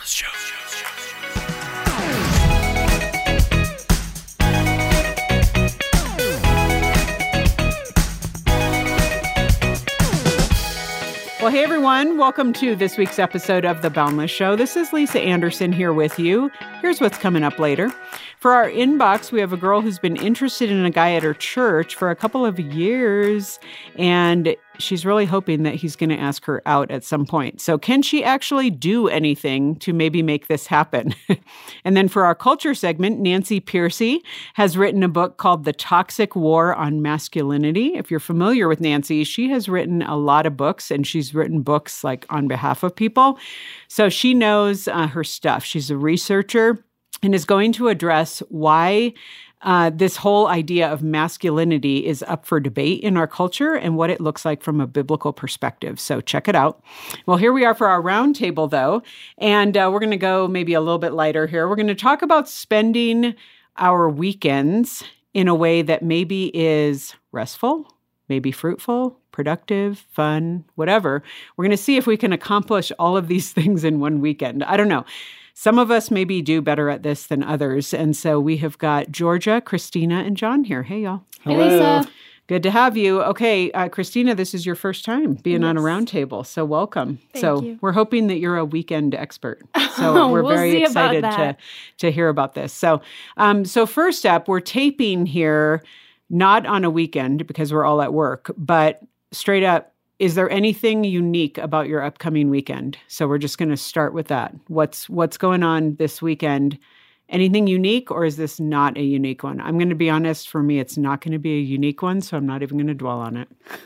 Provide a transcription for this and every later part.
Well, hey, everyone. Welcome to this week's episode of The Boundless Show. This is Lisa Anderson here with you. Here's what's coming up later. For our inbox, we have a girl who's been interested in a guy at her church for a couple of years, and she's really hoping that he's going to ask her out at some point. So can she actually do anything to maybe make this happen? And then for our culture segment, Nancy Pearcey has written a book called The Toxic War on Masculinity. If you're familiar with Nancy, she has written a lot of books, and she's written books like on behalf of people. So she knows her stuff. She's a researcher and is going to address why this whole idea of masculinity is up for debate in our culture and what it looks like from a biblical perspective. So check it out. Well, here we are for our roundtable, though, and we're going to go maybe a little bit lighter here. We're going to talk about spending our weekends in a way that maybe is restful, maybe fruitful, productive, fun, whatever. We're going to see if we can accomplish all of these things in one weekend. I don't know. Some of us maybe do better at this than others. And so we have got Georgia, Christina, and John here. Hey, y'all. Hey, Lisa. Good to have you. Okay, Christina, this is your first time being on a roundtable, so welcome. Thank you. We're hoping that you're a weekend expert. So we're very excited to hear about this. So first up, we're taping here, not on a weekend because we're all at work, but straight up, is there anything unique about your upcoming weekend? So we're just going to start with that. What's going on this weekend? Anything unique, or is this not a unique one? I'm going to be honest, for me, it's not going to be a unique one, so I'm not even going to dwell on it.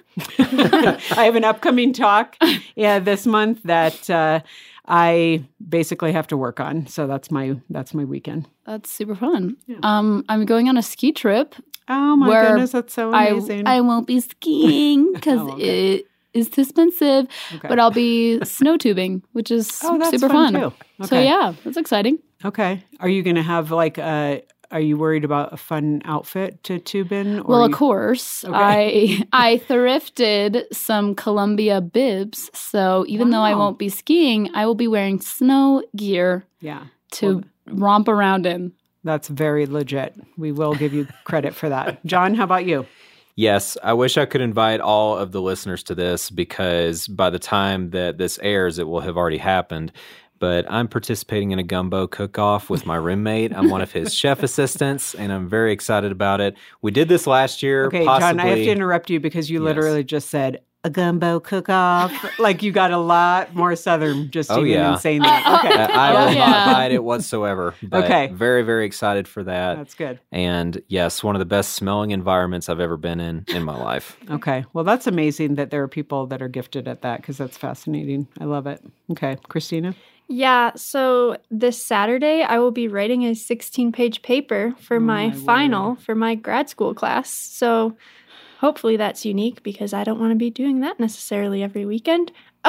I have an upcoming talk this month that I basically have to work on. So that's my weekend. That's super fun. Yeah. I'm going on a ski trip. Oh my goodness, that's so amazing. I won't be skiing because it is too expensive, but I'll be snow tubing, which is super fun. Too. Okay. So yeah, that's exciting. Okay. Are you going to have are you worried about a fun outfit to tube in? Well, of course. Okay. I thrifted some Columbia bibs. So even though I won't be skiing, I will be wearing snow gear to romp around in. That's very legit. We will give you credit for that. John, how about you? Yes, I wish I could invite all of the listeners to this because by the time that this airs, it will have already happened. But I'm participating in a gumbo cook-off with my roommate. I'm one of his chef assistants, and I'm very excited about it. We did this last year. Okay, John, I have to interrupt you because you literally just said a gumbo cook-off. Like you got a lot more Southern just in saying that. Okay. I will not hide it whatsoever. But very, very excited for that. That's good. And yes, one of the best smelling environments I've ever been in my life. Okay. Well, that's amazing that there are people that are gifted at that because that's fascinating. I love it. Okay. Christina? Yeah, so this Saturday I will be writing a 16-page paper for my final for my grad school class. So hopefully that's unique because I don't want to be doing that necessarily every weekend.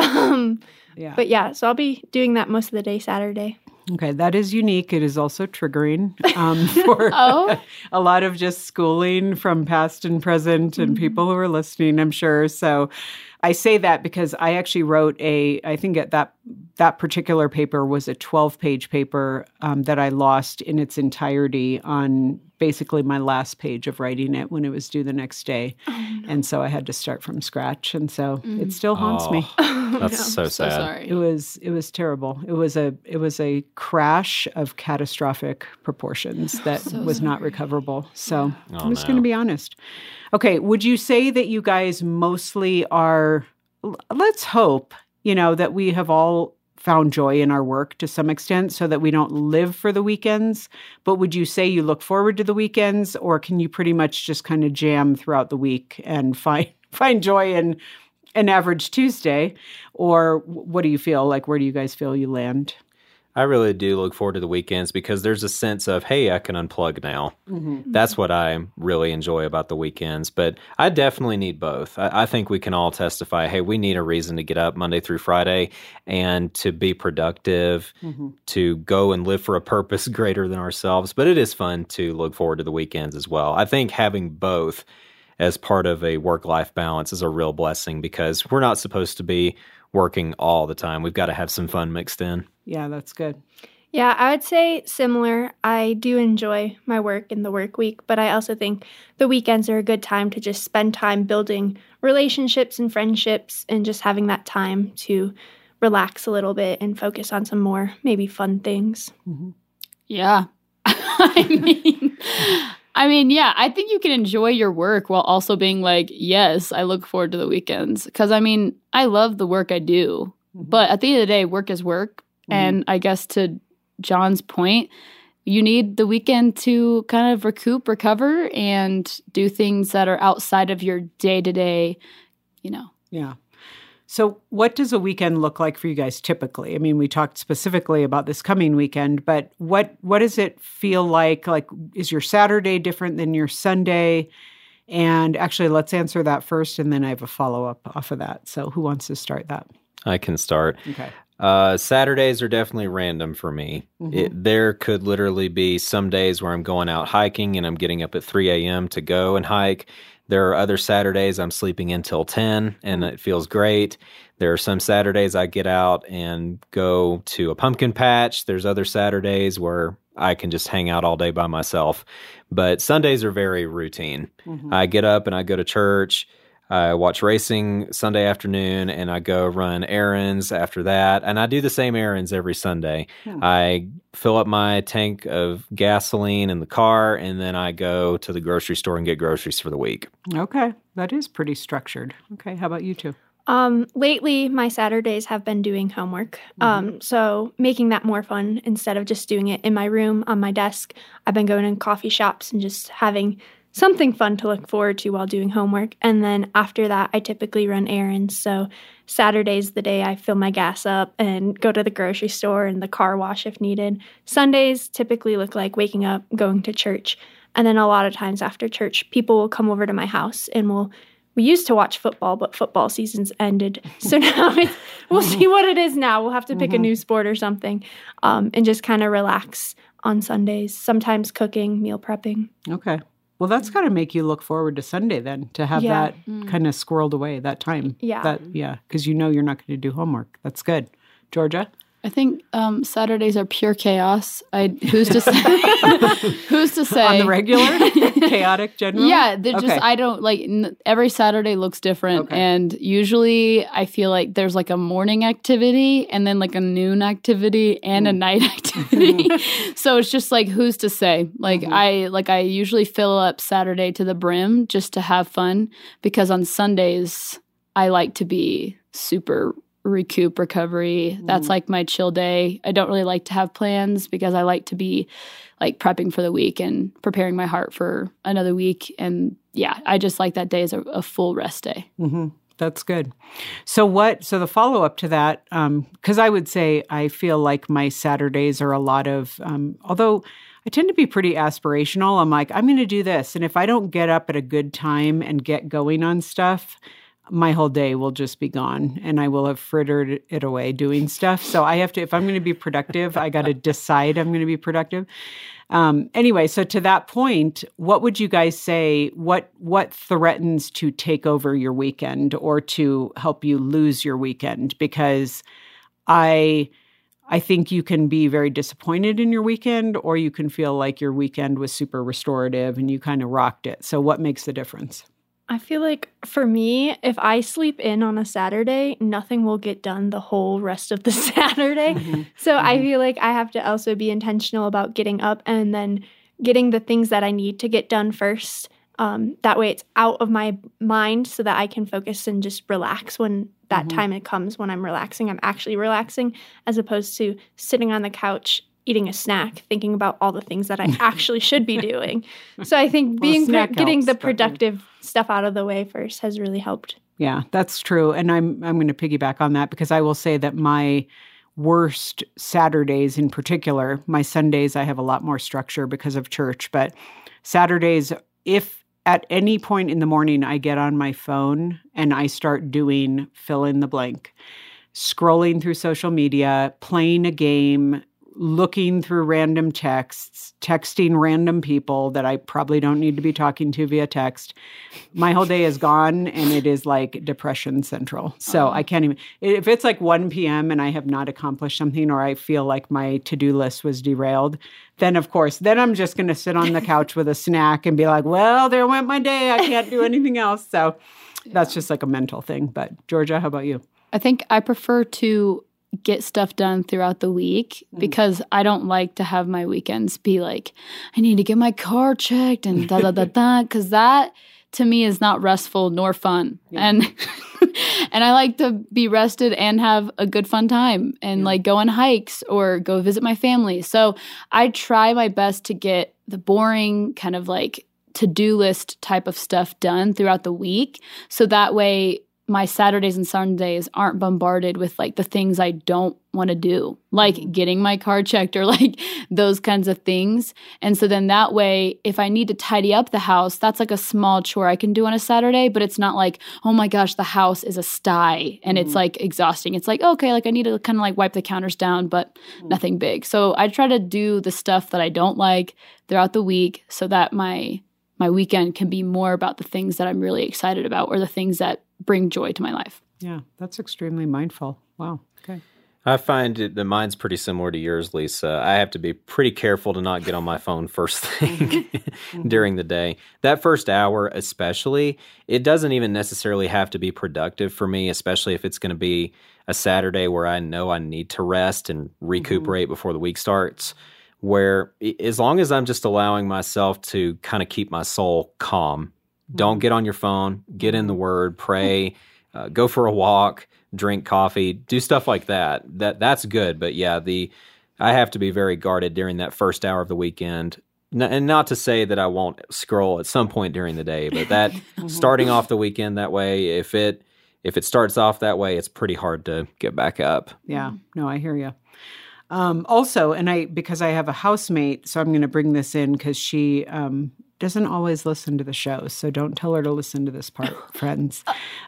But yeah, so I'll be doing that most of the day Saturday. Okay, that is unique. It is also triggering for a lot of just schooling from past and present and people who are listening, I'm sure. So I say that because I actually wrote I think that particular paper was a 12-page paper that I lost in its entirety on basically my last page of writing it when it was due the next day. Oh, no. And so I had to start from scratch. And so it still haunts me. That's so sad. So sorry. It was terrible. It was a crash of catastrophic proportions that was not recoverable. So I'm just going to be honest. Okay. Would you say that you guys mostly are, let's hope, that we have all found joy in our work to some extent so that we don't live for the weekends, but would you say you look forward to the weekends, or can you pretty much just kind of jam throughout the week and find joy in an average Tuesday? Or what do you feel like? Where do you guys feel you land? I really do look forward to the weekends because there's a sense of, hey, I can unplug now. Mm-hmm. That's what I really enjoy about the weekends. But I definitely need both. I think we can all testify, hey, we need a reason to get up Monday through Friday and to be productive, to go and live for a purpose greater than ourselves. But it is fun to look forward to the weekends as well. I think having both as part of a work-life balance is a real blessing because we're not supposed to be working all the time. We've got to have some fun mixed in. Yeah, that's good. Yeah, I would say similar. I do enjoy my work in the work week, but I also think the weekends are a good time to just spend time building relationships and friendships and just having that time to relax a little bit and focus on some more maybe fun things. Mm-hmm. Yeah. I mean, yeah, I think you can enjoy your work while also being like, yes, I look forward to the weekends. Because, I mean, I love the work I do. Mm-hmm. But at the end of the day, work is work. Mm-hmm. And I guess to John's point, you need the weekend to kind of recover, and do things that are outside of your day-to-day, Yeah. So what does a weekend look like for you guys typically? I mean, we talked specifically about this coming weekend, but what does it feel like? Like, is your Saturday different than your Sunday? And actually, let's answer that first, and then I have a follow-up off of that. So who wants to start that? I can start. Okay. Saturdays are definitely random for me. Mm-hmm. There could literally be some days where I'm going out hiking and I'm getting up at 3 a.m. to go and hike. There are other Saturdays I'm sleeping until 10 and it feels great. There are some Saturdays I get out and go to a pumpkin patch. There's other Saturdays where I can just hang out all day by myself. But Sundays are very routine. Mm-hmm. I get up and I go to church. I watch racing Sunday afternoon, and I go run errands after that. And I do the same errands every Sunday. Yeah. I fill up my tank of gasoline in the car, and then I go to the grocery store and get groceries for the week. Okay. That is pretty structured. Okay. How about you two? Lately, my Saturdays have been doing homework. Mm-hmm. So making that more fun instead of just doing it in my room on my desk. I've been going in coffee shops and just having something fun to look forward to while doing homework. And then after that, I typically run errands. So Saturday's the day I fill my gas up and go to the grocery store and the car wash if needed. Sundays typically look like waking up, going to church. And then a lot of times after church, people will come over to my house and we used to watch football, but football season's ended. So now we'll see what it is now. We'll have to pick a new sport or something, and just kind of relax on Sundays, sometimes cooking, meal prepping. Okay. Well, that's got to make you look forward to Sunday then, to have that kind of squirreled away, that time. Yeah. Because you're not going to do homework. That's good. Georgia? I think Saturdays are pure chaos. Who's to say? Who's to say? On the regular? Chaotic generally? Yeah. I don't every Saturday looks different. Okay. And usually I feel like there's like a morning activity and then like a noon activity and a night activity. So it's just like, who's to say? Like I usually fill up Saturday to the brim just to have fun, because on Sundays I like to be super recovery. That's like my chill day. I don't really like to have plans because I like to be like prepping for the week and preparing my heart for another week. And yeah, I just like that day as a full rest day. Mm-hmm. That's good. So the follow-up to that, because I would say I feel like my Saturdays are a lot of, although I tend to be pretty aspirational, I'm like, I'm going to do this. And if I don't get up at a good time and get going on stuff, my whole day will just be gone and I will have frittered it away doing stuff. So I have to, if I'm going to be productive, I got to decide I'm going to be productive. Anyway, so to that point, what would you guys say, what threatens to take over your weekend or to help you lose your weekend? Because I think you can be very disappointed in your weekend, or you can feel like your weekend was super restorative and you kind of rocked it. So what makes the difference? I feel like for me, if I sleep in on a Saturday, nothing will get done the whole rest of the Saturday. Mm-hmm. So I feel like I have to also be intentional about getting up and then getting the things that I need to get done first. That way it's out of my mind so that I can focus and just relax when that time it comes. When I'm relaxing, I'm actually relaxing, as opposed to sitting on the couch eating a snack, thinking about all the things that I actually should be doing. So I think getting the productive stuff out of the way first has really helped. Yeah, that's true. And I'm going to piggyback on that, because I will say that my worst Saturdays in particular, my Sundays, I have a lot more structure because of church, but Saturdays, if at any point in the morning I get on my phone and I start doing fill in the blank, scrolling through social media, playing a game, looking through random texts, texting random people that I probably don't need to be talking to via text. My whole day is gone, and it is like depression central. So I can't even, if it's like 1 p.m. and I have not accomplished something, or I feel like my to-do list was derailed, then of course, then I'm just going to sit on the couch with a snack and be like, well, there went my day. I can't do anything else. So that's just like a mental thing. But Georgia, how about you? I think I prefer to get stuff done throughout the week because I don't like to have my weekends be like, I need to get my car checked and da-da-da-da, because that to me is not restful nor fun. Yeah. And I like to be rested and have a good fun time and like go on hikes or go visit my family. So I try my best to get the boring kind of like to-do list type of stuff done throughout the week. So that way my Saturdays and Sundays aren't bombarded with like the things I don't want to do, like getting my car checked or like those kinds of things. And so then that way, if I need to tidy up the house, that's like a small chore I can do on a Saturday, but it's not like, oh my gosh, the house is a sty and it's like exhausting. It's like, okay, like I need to kind of like wipe the counters down, but nothing big. So I try to do the stuff that I don't like throughout the week so that my weekend can be more about the things that I'm really excited about or the things that bring joy to my life. Yeah, that's extremely mindful. Wow. Okay. I find that mine's pretty similar to yours, Lisa. I have to be pretty careful to not get on my phone first thing during the day. That first hour especially, it doesn't even necessarily have to be productive for me, especially if it's going to be a Saturday where I know I need to rest and recuperate before the week starts, where as long as I'm just allowing myself to kind of keep my soul calm, don't get on your phone, get in the Word, pray, go for a walk, drink coffee, do stuff like that. That's good. But yeah, I have to be very guarded during that first hour of the weekend. And not to say that I won't scroll at some point during the day, but that starting off the weekend that way, if it starts off that way, it's pretty hard to get back up. Yeah, no, I hear you. Also, because I have a housemate, so I'm going to bring this in because she doesn't always listen to the show, so don't tell her to listen to this part, friends.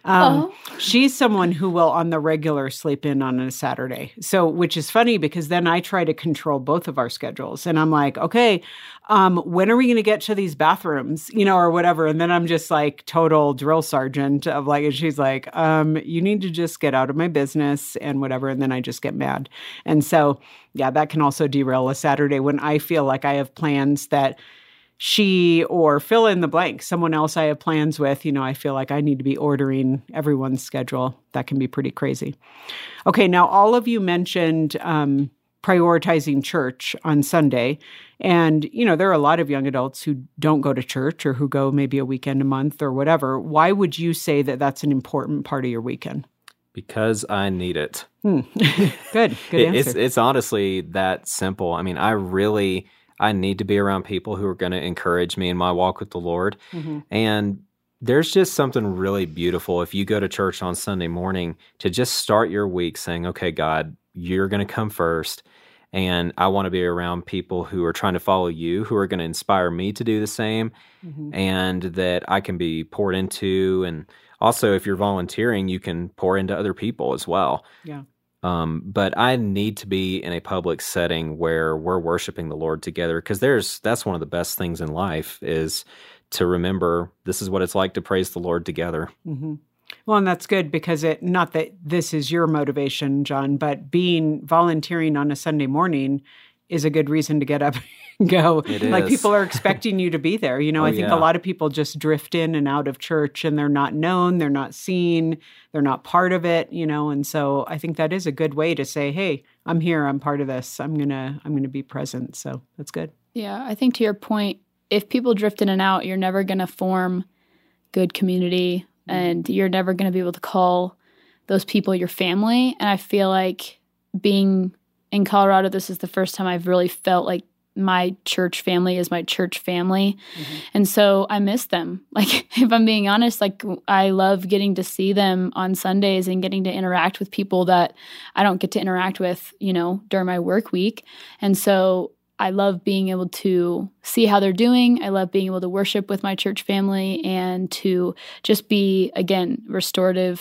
She's someone who will on the regular sleep in on a Saturday. So, which is funny because then I try to control both of our schedules. And I'm like, okay, when are we going to get to these bathrooms, or whatever? And then I'm just like total drill sergeant of like, and she's like, you need to just get out of my business and whatever. And then I just get mad. And so, yeah, that can also derail a Saturday when I feel like I have plans that she or fill in the blank, someone else I have plans with, I feel like I need to be ordering everyone's schedule. That can be pretty crazy. Okay, now all of you mentioned prioritizing church on Sunday. And, there are a lot of young adults who don't go to church or who go maybe a weekend a month or whatever. Why would you say that that's an important part of your weekend? Because I need it. Good answer. It's honestly that simple. I mean, I need to be around people who are going to encourage me in my walk with the Lord. And there's just something really beautiful if you go to church on Sunday morning to just start your week saying, okay, God, you're going to come first. And I want to be around people who are trying to follow you, who are going to inspire me to do the same, and that I can be poured into. And also, if you're volunteering, you can pour into other people as well. Yeah. But I need to be in a public setting where we're worshiping the Lord together, because that's one of the best things in life is to remember this is what it's like to praise the Lord together. Well, and that's good because not that this is your motivation, John, but volunteering on a Sunday morning is a good reason to get up and go. It like is. People are expecting you to be there. I think a lot of people just drift in and out of church and they're not known, they're not seen, they're not part of it, and so I think that is a good way to say, hey, I'm here, I'm part of this, I'm gonna be present. So that's good. Yeah, I think to your point, if people drift in and out, you're never gonna form good community and you're never gonna be able to call those people your family. And I feel like being in Colorado, this is the first time I've really felt like my church family is my church family. And so I miss them. Like, if I'm being honest, like I love getting to see them on Sundays and getting to interact with people that I don't get to interact with, during my work week. And so I love being able to see how they're doing. I love being able to worship with my church family and to just be, again, restorative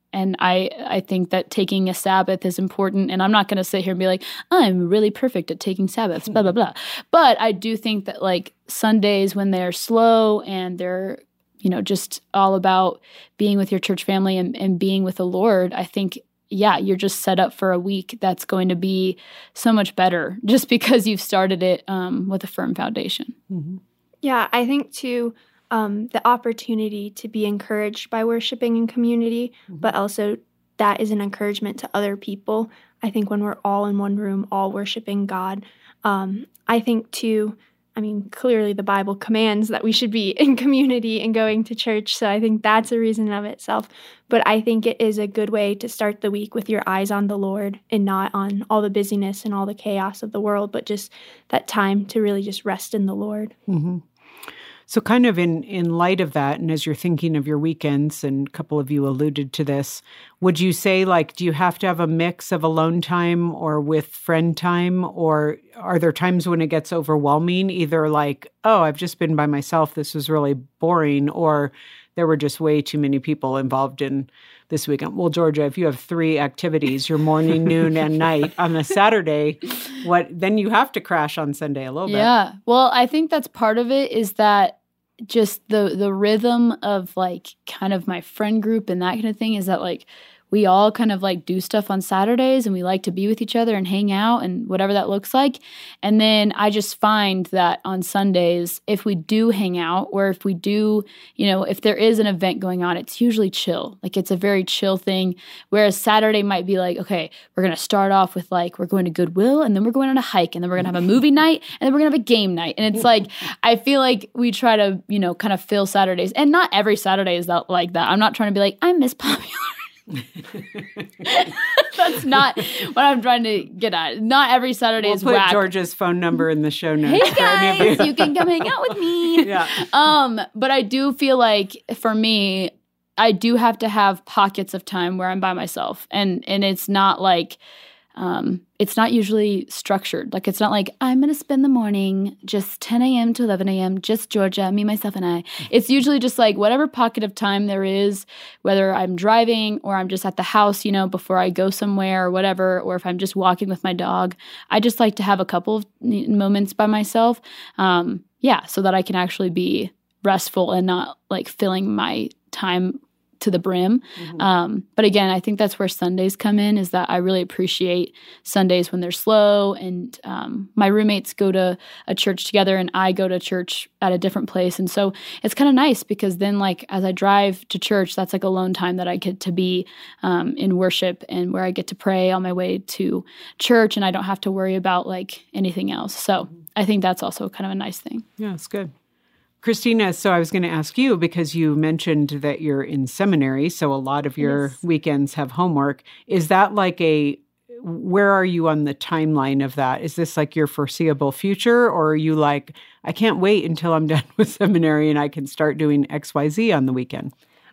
And I think that taking a Sabbath is important. And I'm not going to sit here and be like, I'm really perfect at taking Sabbaths, blah, blah, blah. But I do think that like Sundays when they're slow and they're, just all about being with your church family and being with the Lord, I think, you're just set up for a week that's going to be so much better just because you've started it with a firm foundation. Mm-hmm. Yeah, I think too, the opportunity to be encouraged by worshiping in community, but also that is an encouragement to other people. I think when we're all in one room, all worshiping God, I think too, clearly the Bible commands that we should be in community and going to church. So I think that's a reason of itself. But I think it is a good way to start the week with your eyes on the Lord and not on all the busyness and all the chaos of the world, but just that time to really just rest in the Lord. Mm-hmm. So kind of in light of that, and as you're thinking of your weekends, and a couple of you alluded to this, would you say, like, do you have to have a mix of alone time or with friend time? Or are there times when it gets overwhelming, either like, oh, I've just been by myself, this was really boring, or there were just way too many people involved in this weekend? Well, Georgia, if you have 3 activities, your morning, noon, and night on a Saturday, then you have to crash on Sunday a little bit. Yeah. Well, I think that's part of it, is that just the rhythm of like kind of my friend group and that kind of thing is that like we all kind of like do stuff on Saturdays and we like to be with each other and hang out and whatever that looks like. And then I just find that on Sundays, if we do hang out or if we do, if there is an event going on, it's usually chill. Like it's a very chill thing. Whereas Saturday might be like, okay, we're going to start off with like, we're going to Goodwill and then we're going on a hike and then we're going to have a movie night and then we're going to have a game night. And it's like, I feel like we try to, kind of fill Saturdays. And not every Saturday is that like that. I'm not trying to be like, I'm Miss Popular. That's not what I'm trying to get at. Not every Saturday is whack. We'll put Georgia's phone number in the show notes. Hey guys, you can come hang out with me. Yeah. But I do feel like for me, I do have to have pockets of time where I'm by myself, and it's not like it's not usually structured. Like it's not like I'm going to spend the morning just 10 a.m. to 11 a.m. just Georgia, me, myself, and I. It's usually just like whatever pocket of time there is, whether I'm driving or I'm just at the house, before I go somewhere or whatever, or if I'm just walking with my dog. I just like to have a couple of moments by myself, so that I can actually be restful and not like filling my time to the brim. Mm-hmm. But again, I think that's where Sundays come in, is that I really appreciate Sundays when they're slow, and my roommates go to a church together and I go to church at a different place. And so it's kind of nice because then like as I drive to church, that's like alone time that I get to be in worship and where I get to pray on my way to church, and I don't have to worry about like anything else. So I think that's also kind of a nice thing. Yeah, it's good. Christina, so I was going to ask you, because you mentioned that you're in seminary, so a lot of your weekends have homework. Is that like where are you on the timeline of that? Is this like your foreseeable future, or are you like, I can't wait until I'm done with seminary and I can start doing XYZ on the weekend?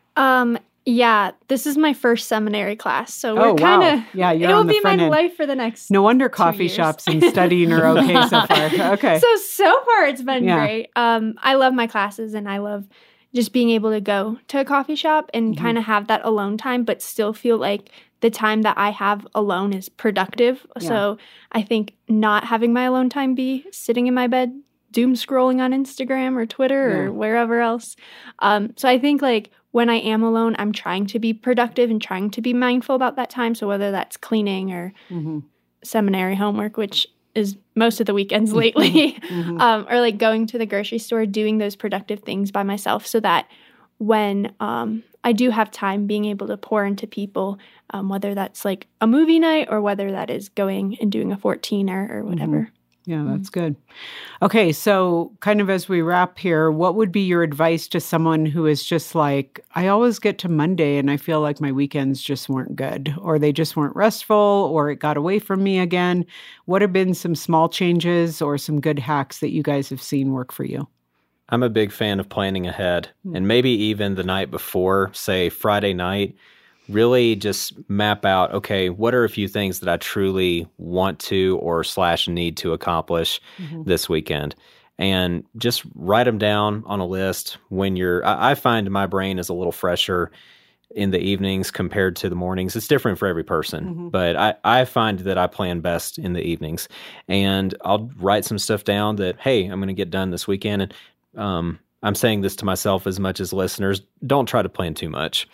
Yeah, this is my first seminary class, so we're kind of, it'll be my life for the next No wonder coffee shops and studying are okay so far. Okay. So far it's been great. I love my classes, and I love just being able to go to a coffee shop and kind of have that alone time, but still feel like the time that I have alone is productive. Yeah. So I think not having my alone time be sitting in my bed, doom scrolling on Instagram or Twitter or wherever else. So I think like when I am alone, I'm trying to be productive and trying to be mindful about that time. So whether that's cleaning or seminary homework, which is most of the weekends lately, or like going to the grocery store, doing those productive things by myself, so that when I do have time, being able to pour into people, whether that's like a movie night or whether that is going and doing a 14er or whatever. Yeah, that's good. Okay, so kind of as we wrap here, what would be your advice to someone who is just like, I always get to Monday and I feel like my weekends just weren't good, or they just weren't restful, or it got away from me again? What have been some small changes or some good hacks that you guys have seen work for you? I'm a big fan of planning ahead, and maybe even the night before, say Friday night, really just map out, okay, what are a few things that I truly want to or / need to accomplish this weekend? And just write them down on a list when I find my brain is a little fresher in the evenings compared to the mornings. It's different for every person, but I find that I plan best in the evenings. And I'll write some stuff down that, hey, I'm going to get done this weekend. And I'm saying this to myself as much as listeners. Don't try to plan too much,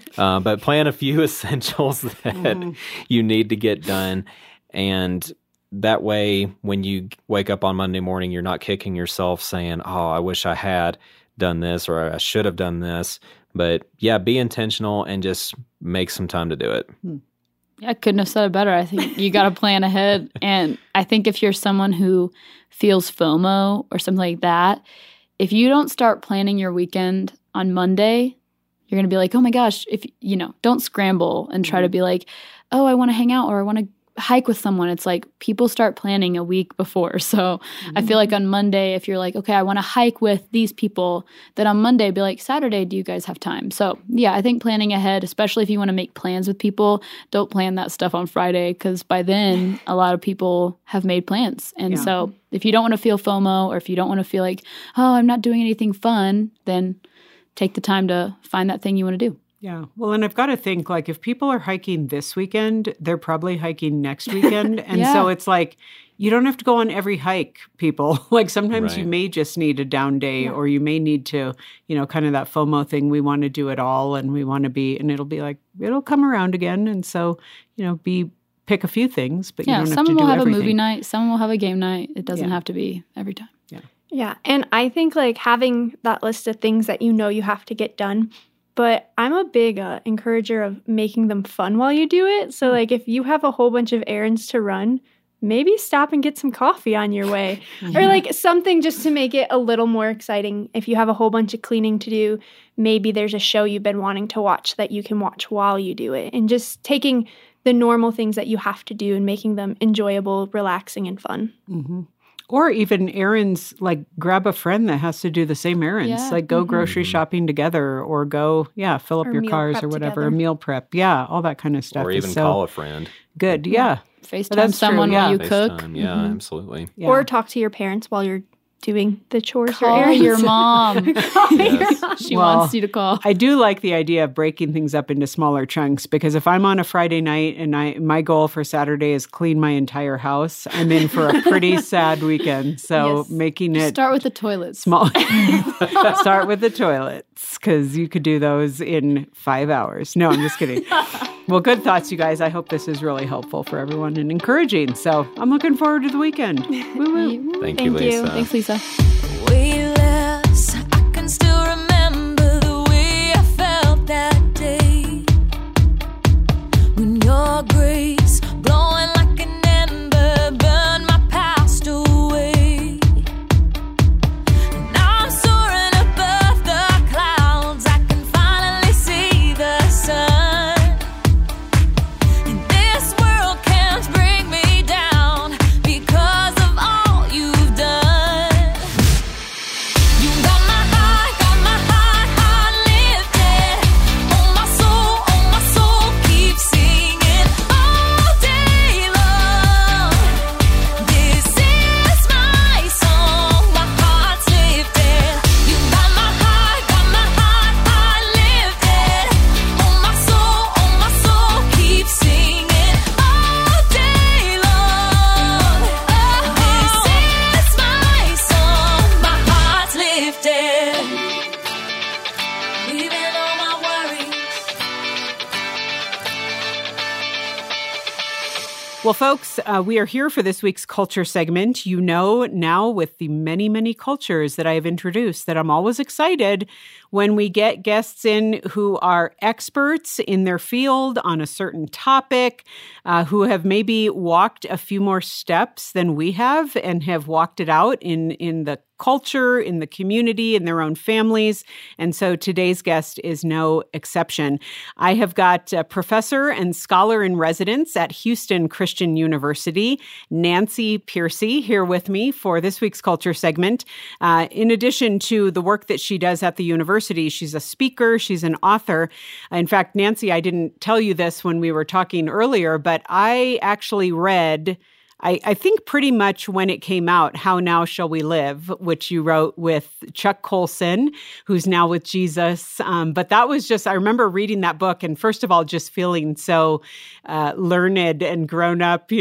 but plan a few essentials that you need to get done. And that way, when you wake up on Monday morning, you're not kicking yourself saying, oh, I wish I had done this or I should have done this. But yeah, be intentional and just make some time to do it. I couldn't have said it better. I think you got to plan ahead. And I think if you're someone who feels FOMO or something like that, if you don't start planning your weekend on Monday, you're going to be like, oh my gosh, don't scramble and try to be like, oh, I want to hang out or I want to hike with someone. It's like people start planning a week before. So I feel like on Monday, if you're like, okay, I want to hike with these people, then on Monday, be like, Saturday, do you guys have time? So yeah, I think planning ahead, especially if you want to make plans with people, don't plan that stuff on Friday because by then a lot of people have made plans. And so if you don't want to feel FOMO or if you don't want to feel like, oh, I'm not doing anything fun, then take the time to find that thing you want to do. Yeah. Well, and I've got to think, like, if people are hiking this weekend, they're probably hiking next weekend. And so it's like, you don't have to go on every hike, people. Like, sometimes you may just need a down day or you may need to, kind of that FOMO thing. We want to do it all and we want to be, and it'll be like, it'll come around again. And so, pick a few things, but you don't have to do everything. Someone will have a movie night. Someone will have a game night. It doesn't have to be every time. Yeah. Yeah. And I think, like, having that list of things that you have to get done, but I'm a big encourager of making them fun while you do it. So, like, if you have a whole bunch of errands to run, maybe stop and get some coffee on your way. Or, like, something just to make it a little more exciting. If you have a whole bunch of cleaning to do, maybe there's a show you've been wanting to watch that you can watch while you do it. And just taking the normal things that you have to do and making them enjoyable, relaxing, and fun. Or even errands, like grab a friend that has to do the same errands. Like go grocery shopping together or go, fill up your cars or whatever. Together. Meal prep. Yeah, all that kind of stuff. Or even call a friend. Good, yeah. FaceTime someone while you cook. Yeah, absolutely. Yeah. Or talk to your parents while you're doing the chores call or errands. Your mom. She wants you to call. I do like the idea of breaking things up into smaller chunks because if I'm on a Friday night and my goal for Saturday is clean my entire house, I'm in for a pretty sad weekend. So making it start with the toilets. Small. Start with the toilets because you could do those in 5 hours. No, I'm just kidding. Well, good thoughts, you guys. I hope this is really helpful for everyone and encouraging. So I'm looking forward to the weekend. Woo-woo. Thank you, Lisa. Thanks, Lisa. Weightless, I can still remember the way I felt that day. When your grace, glowing like an ember, burned my past away. Now I'm soaring above the clouds, I can finally see the sun. And this world can't bring me down because of all you've done. You got my heart lifted. Oh, my soul keeps singing all day long. This is my song, my heart's lifted. You got my heart lifted. Oh, my soul keeps singing all day long. This is my song, my heart's lifted. Leaving all my worries. Well, folks, we are here for this week's culture segment. You know now with the many, many cultures that I have introduced that I'm always excited when we get guests in who are experts in their field on a certain topic, who have maybe walked a few more steps than we have and have walked it out in the culture, in the community, in their own families. And so today's guest is no exception. I have got a professor and scholar in residence at Houston Christian University, Nancy Pearcey, here with me for this week's culture segment. In addition to the work that she does at the university, she's a speaker, she's an author. In fact, Nancy, I didn't tell you this when we were talking earlier, but I actually read I think pretty much when it came out, How Now Shall We Live, which you wrote with Chuck Colson, who's now with Jesus. But that was just, I remember reading that book and first of all, just feeling so learned and grown up,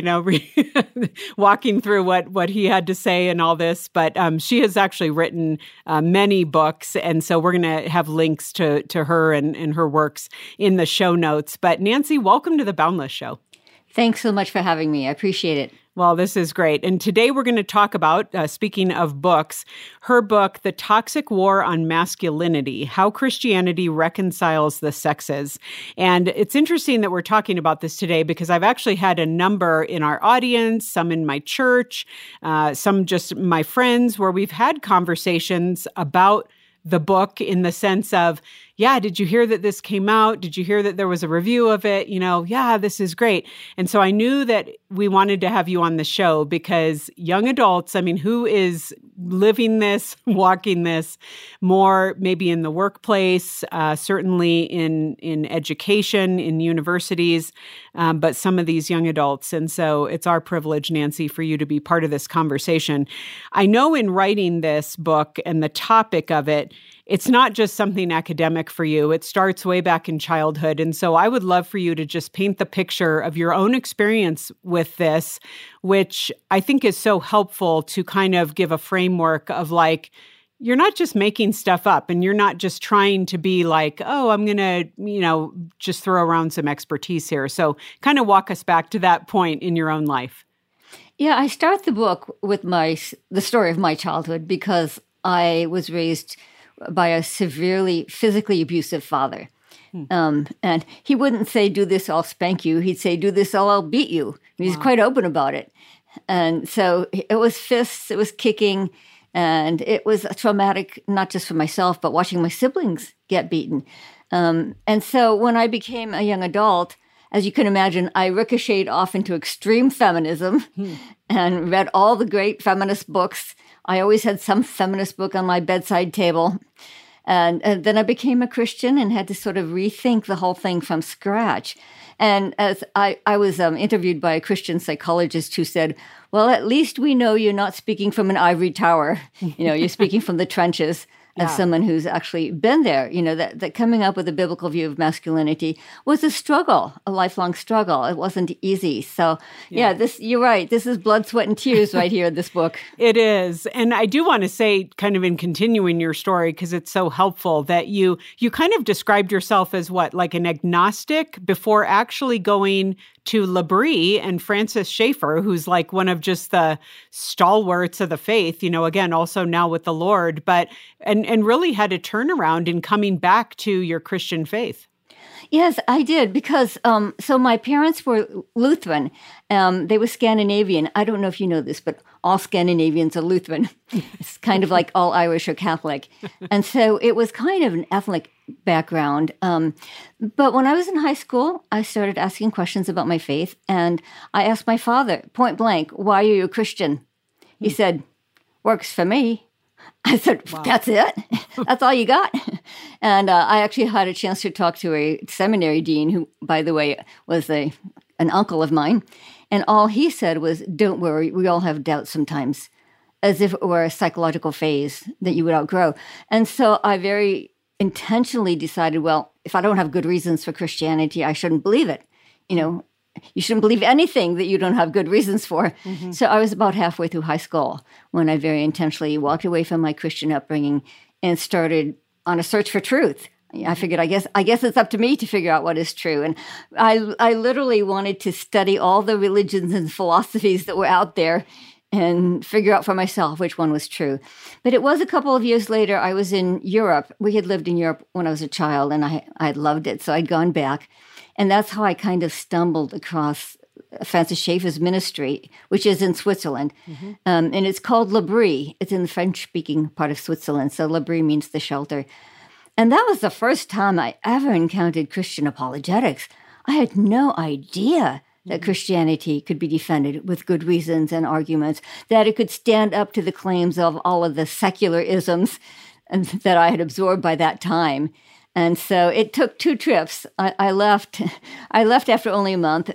walking through what he had to say and all this. But she has actually written many books. And so we're going to have links to her and her works in the show notes. But Nancy, welcome to the Boundless Show. Thanks so much for having me. I appreciate it. Well, this is great. And today we're going to talk about, speaking of books, her book, The Toxic War on Masculinity, How Christianity Reconciles the Sexes. And it's interesting that we're talking about this today because I've actually had a number in our audience, some in my church, some just my friends, where we've had conversations about the book in the sense of, yeah, did you hear that this came out? Did you hear that there was a review of it? Yeah, this is great. And so I knew that we wanted to have you on the show because young adults, who is living this, walking this more maybe in the workplace, certainly in education, in universities, but some of these young adults. And so it's our privilege, Nancy, for you to be part of this conversation. I know in writing this book and the topic of it, it's not just something academic for you. It starts way back in childhood. And so I would love for you to just paint the picture of your own experience with this, which I think is so helpful to kind of give a framework of you're not just making stuff up and you're not just trying to be like, oh, I'm going to, just throw around some expertise here. So kind of walk us back to that point in your own life. Yeah, I start the book with the story of my childhood because I was raised by a severely physically abusive father. And he wouldn't say, do this, I'll spank you. He'd say, do this, I'll beat you. He's quite open about it. And so it was fists, it was kicking, and it was traumatic, not just for myself, but watching my siblings get beaten. And so when I became a young adult, as you can imagine, I ricocheted off into extreme feminism and read all the great feminist books. I always had some feminist book on my bedside table. And then I became a Christian and had to sort of rethink the whole thing from scratch. And as I was interviewed by a Christian psychologist who said, well, at least we know you're not speaking from an ivory tower. You're speaking from the trenches. As someone who's actually been there, that coming up with a biblical view of masculinity was a struggle, a lifelong struggle. It wasn't easy. So, you're right. This is blood, sweat, and tears right here in this book. It is. And I do want to say, kind of in continuing your story, because it's so helpful, that you kind of described yourself as what, like an agnostic before actually going to L'Abri and Francis Schaeffer, who's like one of just the stalwarts of the faith, again, also now with the Lord, but and really had a turnaround in coming back to your Christian faith. Yes, I did, because so my parents were Lutheran. They were Scandinavian. I don't know if you know this, but all Scandinavians are Lutheran. It's kind of like all Irish are Catholic. And so it was kind of an ethnic background. But when I was in high school, I started asking questions about my faith. And I asked my father, point blank, why are you a Christian? He said, works for me. I said, wow. That's it? That's all you got? And I actually had a chance to talk to a seminary dean who, by the way, was an uncle of mine. And all he said was, don't worry, we all have doubts sometimes, as if it were a psychological phase that you would outgrow. And so I very intentionally decided, well, if I don't have good reasons for Christianity, I shouldn't believe it. You shouldn't believe anything that you don't have good reasons for. Mm-hmm. So I was about halfway through high school when I very intentionally walked away from my Christian upbringing and started on a search for truth. I figured, I guess it's up to me to figure out what is true. And I literally wanted to study all the religions and philosophies that were out there and figure out for myself which one was true. But it was a couple of years later, I was in Europe. We had lived in Europe when I was a child, and I loved it. So I'd gone back. And that's how I kind of stumbled across Francis Schaeffer's ministry, which is in Switzerland. Mm-hmm. And it's called L'Abri. It's in the French-speaking part of Switzerland. So L'Abri means the shelter. And that was the first time I ever encountered Christian apologetics. I had no idea that Christianity could be defended with good reasons and arguments, that it could stand up to the claims of all of the secular isms that I had absorbed by that time. And so it took 2 trips. I left after only a month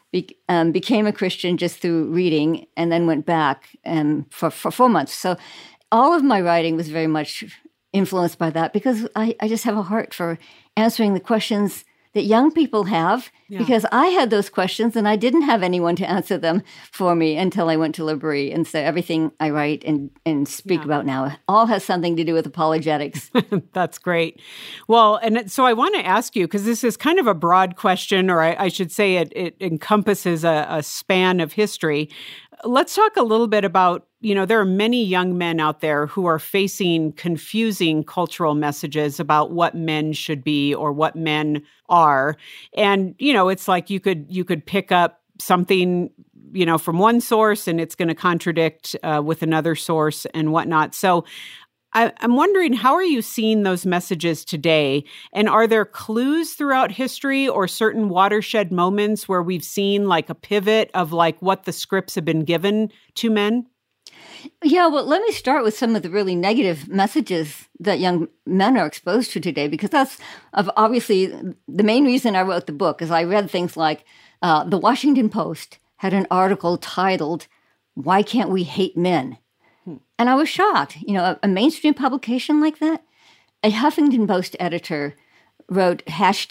became a Christian just through reading, and then went back for 4 months. So all of my writing was very much influenced by that, because I just have a heart for answering the questions that young people have, because I had those questions and I didn't have anyone to answer them for me until I went to L'Abri. And so everything I write and speak about now all has something to do with apologetics. That's great. Well, and so I want to ask you, because this is kind of a broad question, or I should say it encompasses a span of history. Let's talk a little bit about, there are many young men out there who are facing confusing cultural messages about what men should be or what men are. And, it's like you could pick up something, from one source and it's going to contradict with another source and whatnot. So I'm wondering, how are you seeing those messages today? And are there clues throughout history or certain watershed moments where we've seen like a pivot of like what the scripts have been given to men? Yeah, well, let me start with some of the really negative messages that young men are exposed to today, because that's obviously the main reason I wrote the book, is I read things like the Washington Post had an article titled, "Why Can't We Hate Men?" And I was shocked. A mainstream publication like that. A Huffington Post editor wrote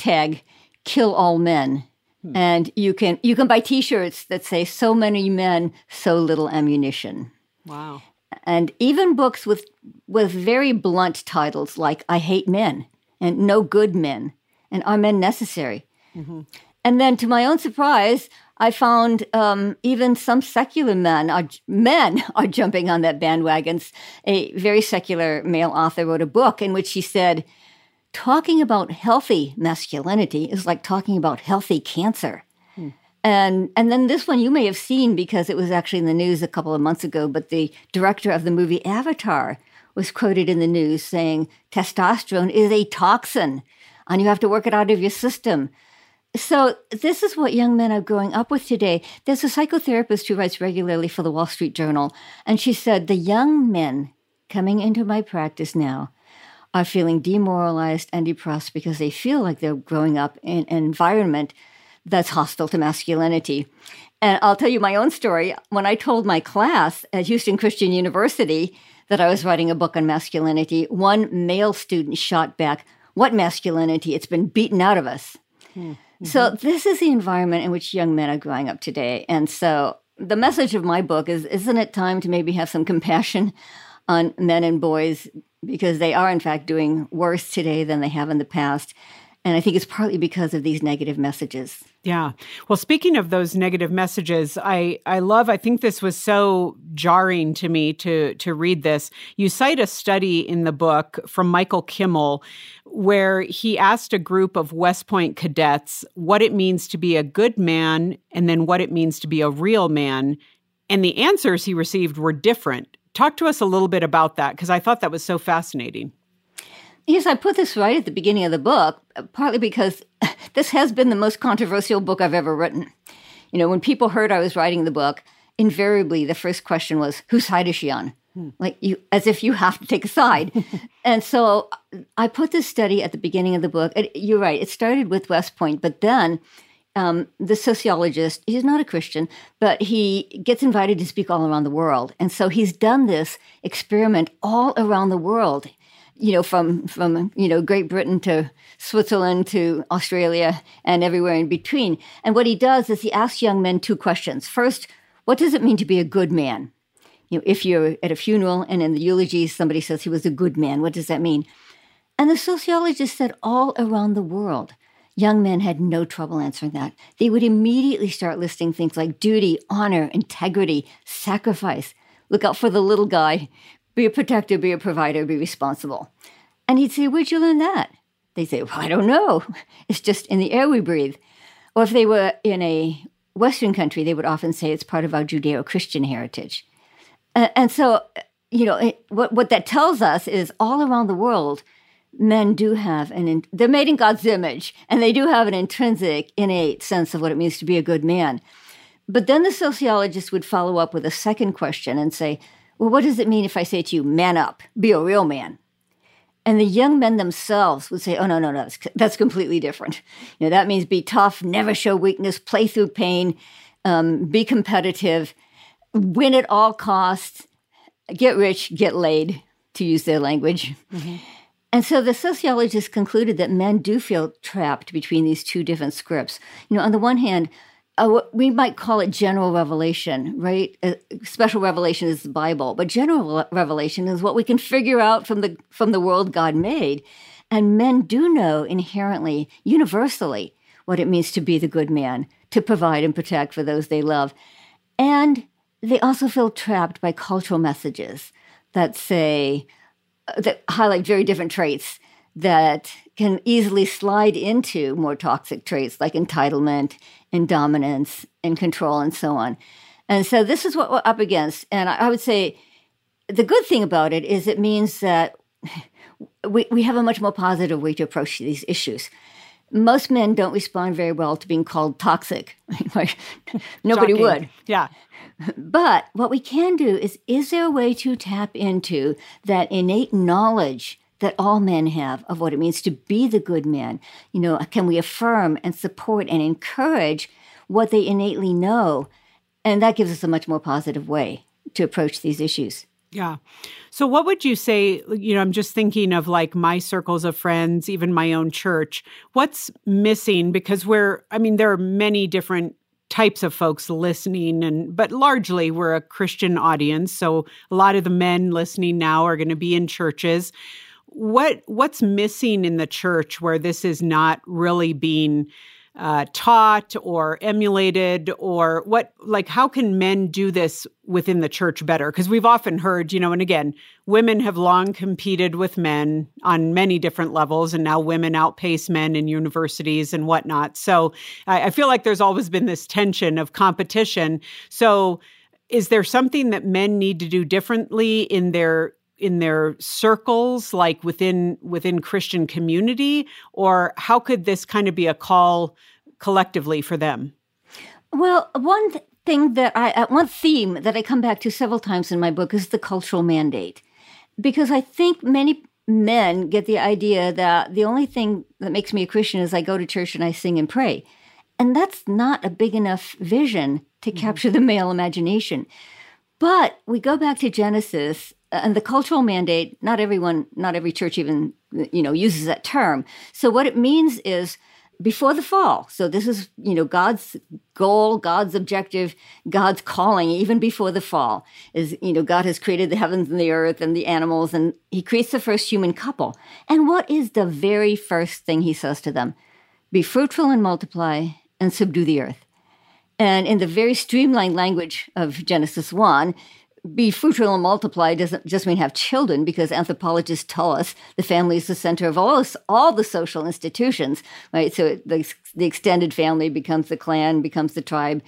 #KillAllMen. And you can buy T-shirts that say, "So many men, so little ammunition." Wow. And even books with very blunt titles like "I Hate Men" and "No Good Men" and "Are Men Necessary?" Mm-hmm. And then to my own surprise, I found even some secular men are jumping on that bandwagon. A very secular male author wrote a book in which he said, talking about healthy masculinity is like talking about healthy cancer. And then this one you may have seen because it was actually in the news a couple of months ago, but the director of the movie Avatar was quoted in the news saying, testosterone is a toxin and you have to work it out of your system. So this is what young men are growing up with today. There's a psychotherapist who writes regularly for the Wall Street Journal, and she said, the young men coming into my practice now are feeling demoralized and depressed because they feel like they're growing up in an environment that's hostile to masculinity. And I'll tell you my own story. When I told my class at Houston Christian University that I was writing a book on masculinity, one male student shot back, "What masculinity? It's been beaten out of us." Mm-hmm. So this is the environment in which young men are growing up today. And so the message of my book is, isn't it time to maybe have some compassion on men and boys, because they are, in fact, doing worse today than they have in the past. And I think it's partly because of these negative messages. Yeah. Well, speaking of those negative messages, I think this was so jarring to me to read this. You cite a study in the book from Michael Kimmel where he asked a group of West Point cadets what it means to be a good man and then what it means to be a real man. And the answers he received were different. Talk to us a little bit about that, because I thought that was so fascinating. Yes, I put this right at the beginning of the book, partly because this has been the most controversial book I've ever written. When people heard I was writing the book, invariably the first question was, whose side is she on? As if you have to take a side. And so I put this study at the beginning of the book. You're right, it started with West Point, but then the sociologist, he's not a Christian, but he gets invited to speak all around the world. And so he's done this experiment all around the world. From Great Britain to Switzerland to Australia and everywhere in between. And what he does is he asks young men two questions. First, what does it mean to be a good man? If you're at a funeral and in the eulogy somebody says he was a good man, what does that mean? And the sociologist said all around the world, young men had no trouble answering that. They would immediately start listing things like duty, honor, integrity, sacrifice. Look out for the little guy. Be a protector, be a provider, be responsible. And he'd say, where'd you learn that? They'd say, well, I don't know. It's just in the air we breathe. Or if they were in a Western country, they would often say it's part of our Judeo-Christian heritage. And so, what that tells us is all around the world, men do have they're made in God's image, and they do have an intrinsic, innate sense of what it means to be a good man. But then the sociologist would follow up with a second question and say, well, what does it mean if I say to you, man up, be a real man? And the young men themselves would say, oh, no, that's completely different. That means be tough, never show weakness, play through pain, be competitive, win at all costs, get rich, get laid, to use their language. Mm-hmm. And so the sociologists concluded that men do feel trapped between these two different scripts. On the one hand, we might call it general revelation, right? Special revelation is the Bible, but general revelation is what we can figure out from the world God made. And men do know inherently, universally, what it means to be the good man, to provide and protect for those they love. And they also feel trapped by cultural messages that highlight very different traits that can easily slide into more toxic traits like entitlement and dominance and control and so on. And so this is what we're up against. And I would say the good thing about it is it means that we have a much more positive way to approach these issues. Most men don't respond very well to being called toxic. Nobody Shocking. would. Yeah. But what we can do is there a way to tap into that innate knowledge that all men have of what it means to be the good man? Can we affirm and support and encourage what they innately know? And that gives us a much more positive way to approach these issues. Yeah. So what would you say, I'm just thinking of like my circles of friends, even my own church, what's missing? Because there are many different types of folks listening, but largely we're a Christian audience. So a lot of the men listening now are going to be in churches. What's missing in the church where this is not really being taught or emulated, or how can men do this within the church better? Because we've often heard, and again, women have long competed with men on many different levels, and now women outpace men in universities and whatnot. So I feel like there's always been this tension of competition. So is there something that men need to do differently in their circles, like within Christian community, or how could this kind of be a call collectively for them? Well, one theme that I come back to several times in my book is the cultural mandate, because I think many men get the idea that the only thing that makes me a Christian is I go to church and I sing and pray. And that's not a big enough vision to capture the male imagination. But we go back to Genesis and the cultural mandate. Not every church even, uses that term. So what it means is before the fall. So this is, God's goal, God's objective, God's calling, even before the fall is, God has created the heavens and the earth and the animals, and he creates the first human couple. And what is the very first thing he says to them? Be fruitful and multiply and subdue the earth. And in the very streamlined language of Genesis 1, be fruitful and multiply doesn't just mean have children, because anthropologists tell us the family is the center of all the social institutions, right? So the extended family becomes the clan, becomes the tribe,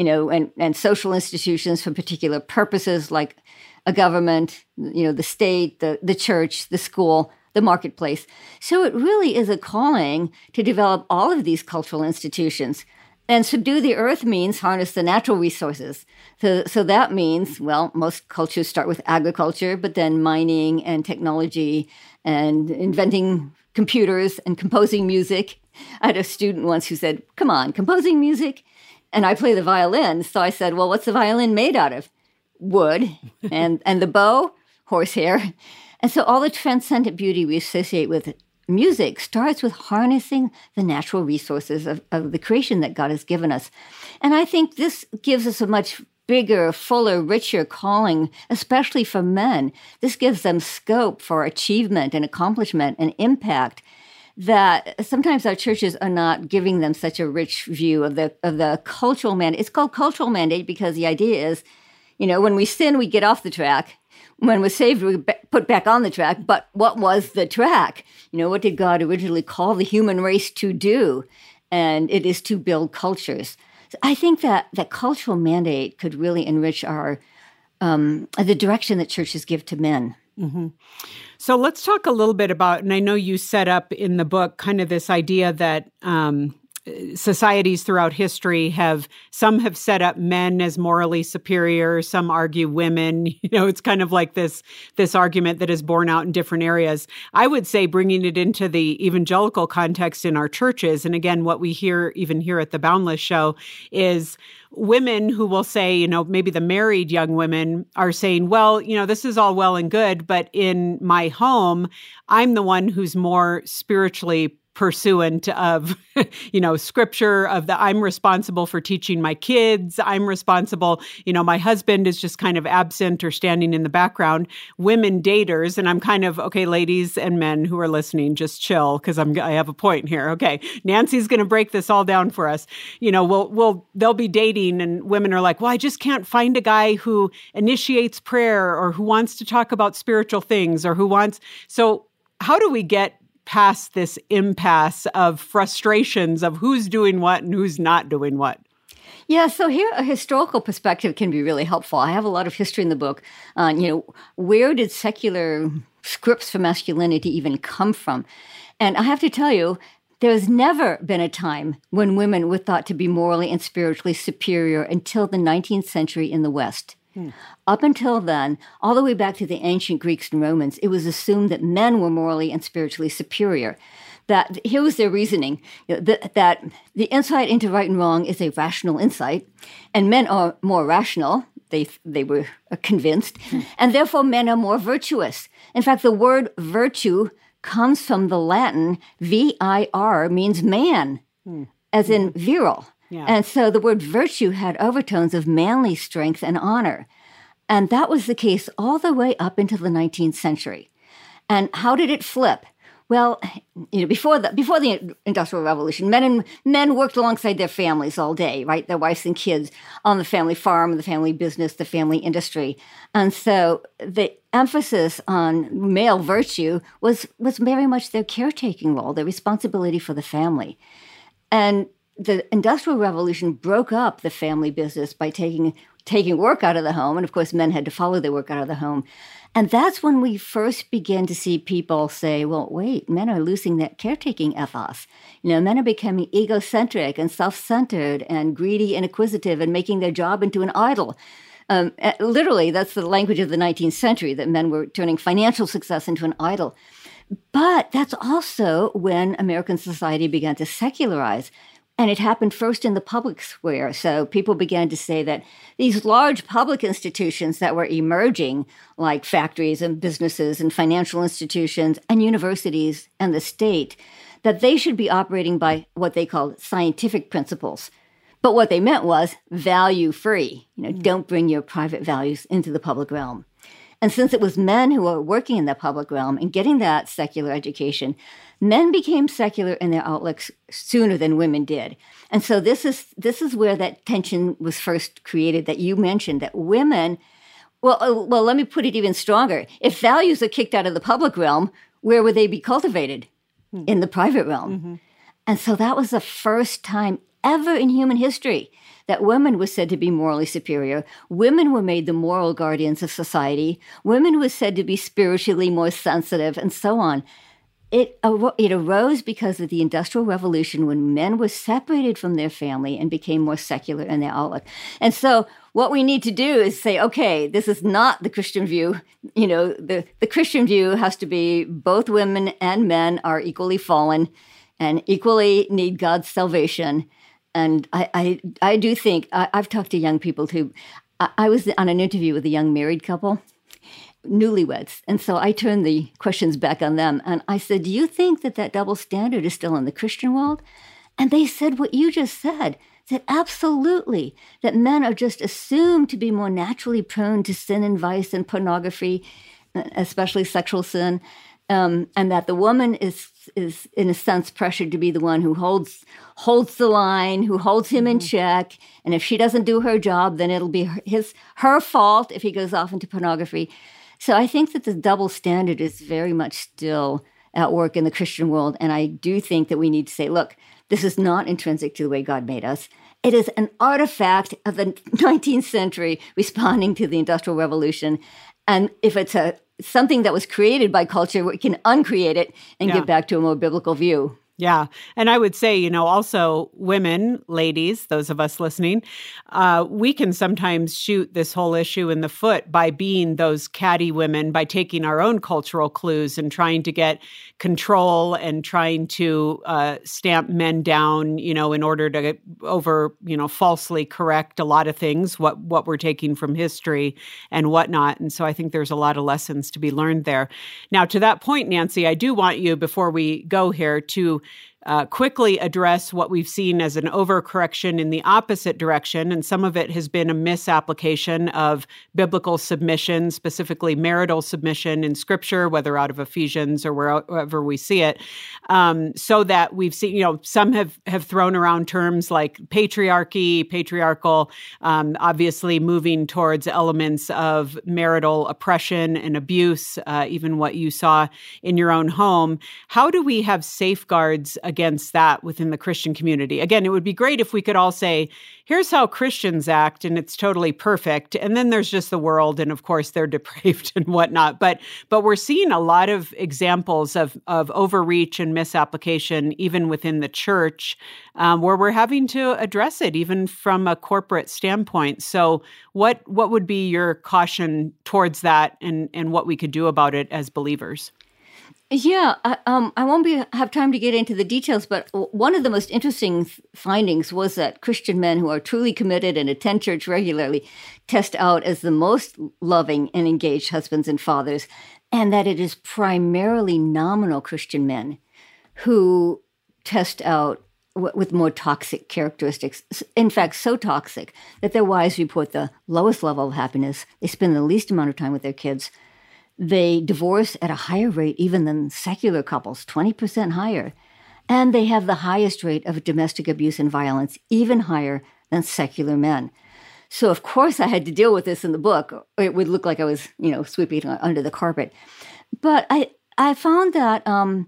and social institutions for particular purposes like a government, the state, the church, the school, the marketplace. So it really is a calling to develop all of these cultural institutions. And subdue the earth means harness the natural resources. So that means, well, most cultures start with agriculture, but then mining and technology and inventing computers and composing music. I had a student once who said, come on, composing music? And I play the violin. So I said, well, what's the violin made out of? Wood. And the bow? Horsehair. And so all the transcendent beauty we associate with music starts with harnessing the natural resources of the creation that God has given us. And I think this gives us a much bigger, fuller, richer calling, especially for men. This gives them scope for achievement and accomplishment and impact that sometimes our churches are not giving them such a rich view of the cultural mandate. It's called cultural mandate because the idea is, when we sin, we get off the track. When we're saved, we put back on the track. But what was the track? What did God originally call the human race to do? And it is to build cultures. So I think that cultural mandate could really enrich our the direction that churches give to men. Mm-hmm. So let's talk a little bit about, and I know you set up in the book kind of this idea that societies throughout history some have set up men as morally superior, some argue women. It's kind of like this argument that is borne out in different areas. I would say bringing it into the evangelical context in our churches, and again, what we hear even here at the Boundless Show is women who will say, maybe the married young women are saying, well, this is all well and good, but in my home, I'm the one who's more spiritually pursuant of, scripture, I'm responsible for teaching my kids. I'm responsible, my husband is just kind of absent or standing in the background. Women daters, and I'm kind of, okay, ladies and men who are listening, just chill, because I have a point here. Okay, Nancy's going to break this all down for us. They'll be dating, and women are like, well, I just can't find a guy who initiates prayer or who wants to talk about spiritual things or so how do we get past this impasse of frustrations of who's doing what and who's not doing what? Yeah, so here a historical perspective can be really helpful. I have a lot of history in the book on, where did secular scripts for masculinity even come from? And I have to tell you, there's never been a time when women were thought to be morally and spiritually superior until the 19th century in the West. Up until then, all the way back to the ancient Greeks and Romans, it was assumed that men were morally and spiritually superior. That here was their reasoning, that the insight into right and wrong is a rational insight, and men are more rational. They were convinced, and therefore men are more virtuous. In fact, the word virtue comes from the Latin vir, means man, as in virile. Yeah. And so the word virtue had overtones of manly strength and honor. And that was the case all the way up into the 19th century. And how did it flip? Well, before the Industrial Revolution, men worked alongside their families all day, right? Their wives and kids on the family farm, the family business, the family industry. And so the emphasis on male virtue was very much their caretaking role, their responsibility for the family. And the Industrial Revolution broke up the family business by taking work out of the home. And of course, men had to follow their work out of the home. And that's when we first began to see people say, well, wait, men are losing that caretaking ethos. Men are becoming egocentric and self-centered and greedy and acquisitive and making their job into an idol. Literally, that's the language of the 19th century, that men were turning financial success into an idol. But that's also when American society began to secularize. And it happened first in the public square. So people began to say that these large public institutions that were emerging, like factories and businesses and financial institutions and universities and the state, that they should be operating by what they called scientific principles. But what they meant was value-free. Don't bring your private values into the public realm. And since it was men who were working in the public realm and getting that secular education, men became secular in their outlooks sooner than women did. And so this is where that tension was first created that you mentioned, that women, well, let me put it even stronger. If values are kicked out of the public realm, where would they be cultivated? In the private realm. Mm-hmm. And so that was the first time ever in human history that women were said to be morally superior. Women were made the moral guardians of society. Women were said to be spiritually more sensitive, and so on. It arose because of the Industrial Revolution, when men were separated from their family and became more secular in their outlook. And so what we need to do is say, okay, this is not the Christian view. The Christian view has to be both women and men are equally fallen and equally need God's salvation. And I do think, I've talked to young people too. I was on an interview with a young married couple, newlyweds. And so I turned the questions back on them. And I said, do you think that double standard is still in the Christian world? And they said what you just said, that absolutely, that men are just assumed to be more naturally prone to sin and vice and pornography, especially sexual sin. And that the woman is in a sense pressured to be the one who holds the line, who holds him in check. And if she doesn't do her job, then it'll be her fault if he goes off into pornography. So I think that the double standard is very much still at work in the Christian world. And I do think that we need to say, look, this is not intrinsic to the way God made us. It is an artifact of the 19th century responding to the Industrial Revolution. And if it's something that was created by culture, we can uncreate it and get back to a more biblical view. Yeah. And I would say, also women, ladies, those of us listening, we can sometimes shoot this whole issue in the foot by being those catty women, by taking our own cultural clues and trying to get control and trying to stamp men down, in order to falsely correct a lot of things, what we're taking from history and whatnot. And so I think there's a lot of lessons to be learned there. Now, to that point, Nancy, I do want you, before we go here, to quickly address what we've seen as an overcorrection in the opposite direction. And some of it has been a misapplication of biblical submission, specifically marital submission in Scripture, whether out of Ephesians or wherever we see it. So that we've seen, some have thrown around terms like patriarchy, patriarchal, obviously moving towards elements of marital oppression and abuse, even what you saw in your own home. How do we have safeguards against that within the Christian community? Again, it would be great if we could all say, here's how Christians act, and it's totally perfect. And then there's just the world, and of course they're depraved and whatnot. But we're seeing a lot of examples of overreach and misapplication, even within the church, where we're having to address it, even from a corporate standpoint. So what would be your caution towards that, and what we could do about it as believers? Yeah, I won't have time to get into the details, but one of the most interesting findings was that Christian men who are truly committed and attend church regularly test out as the most loving and engaged husbands and fathers, and that it is primarily nominal Christian men who test out with more toxic characteristics. In fact, so toxic that their wives report the lowest level of happiness. They spend the least amount of time with their kids. They divorce at a higher rate even than secular couples, 20% higher. And they have the highest rate of domestic abuse and violence, even higher than secular men. So, of course, I had to deal with this in the book. It would look like I was, sweeping under the carpet. But I found that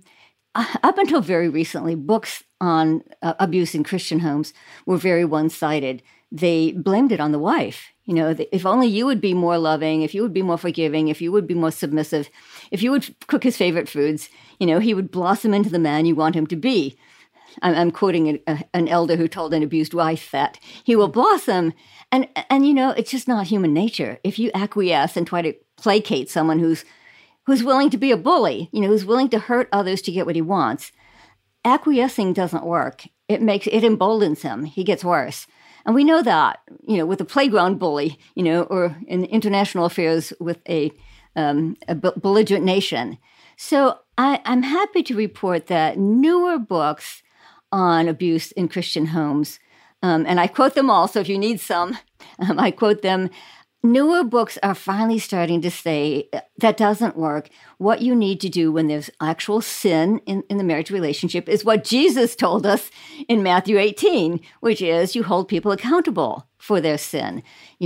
up until very recently, books on abuse in Christian homes were very one-sided. They blamed it on the wife. If only you would be more loving, if you would be more forgiving, if you would be more submissive, if you would cook his favorite foods, he would blossom into the man you want him to be. I'm quoting an elder who told an abused wife that he will blossom. And it's just not human nature. If you acquiesce and try to placate someone who's willing to be a bully, who's willing to hurt others to get what he wants, acquiescing doesn't work. It emboldens him. He gets worse. And we know that, with a playground bully, or in international affairs with a belligerent nation. So I'm happy to report that newer books on abuse in Christian homes, and I quote them all, so if you need some, I quote them. Newer books are finally starting to say that doesn't work. What you need to do when there's actual sin in the marriage relationship is what Jesus told us in Matthew 18, which is you hold people accountable for their sin.